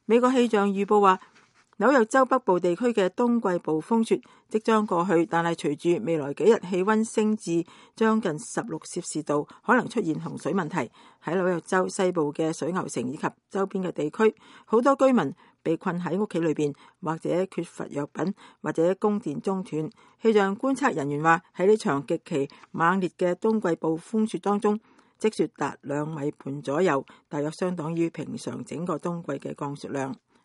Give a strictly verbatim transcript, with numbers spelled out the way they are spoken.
美國氣象預報話，紐約州北部地區嘅冬季暴風雪即將過去，但係隨住未來幾日氣溫升至將近十六攝氏度，可能出現洪水問題。喺紐約州西部嘅水牛城以及周邊嘅地區，好多居民被困喺屋企裏邊，或者缺乏藥品，或者供電中斷。氣象觀測人員話，喺呢場極其猛烈嘅冬季暴風雪當中，積雪達兩米半左右，大約相當於平常整個冬季嘅降雪量。